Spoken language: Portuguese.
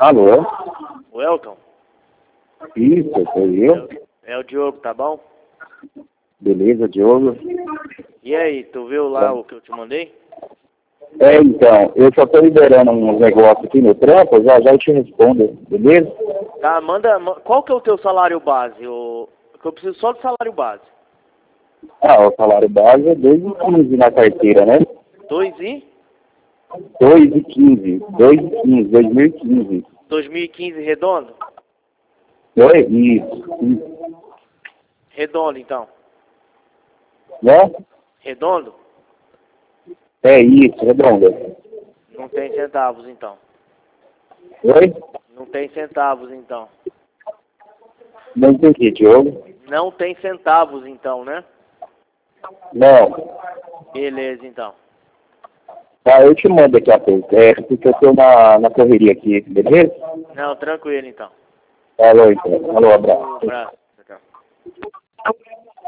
Alô? Welton? Isso, sou eu. É o Diogo, tá bom? Beleza, Diogo? E aí, tu viu lá o que eu te mandei? Então, eu só tô liberando uns negócios aqui no trampo, já eu te respondo, beleza? Tá, qual que é o teu salário base? Que eu preciso só do salário base. O salário base é 2,15 na carteira, né? 2,15, 2015. 2015 redondo? Oi? Isso. Redondo, então. Né? Redondo? É isso, redonda. Não tem centavos, então. Oi? Não tem centavos, então. Não entendi, Diogo. Não tem centavos, então, né? Não. Beleza, então. Tá, eu te mando daqui a pouco. Porque eu tô na correria aqui, beleza? Não, tranquilo, então. Falou, então. Falou, abraço. Um abraço.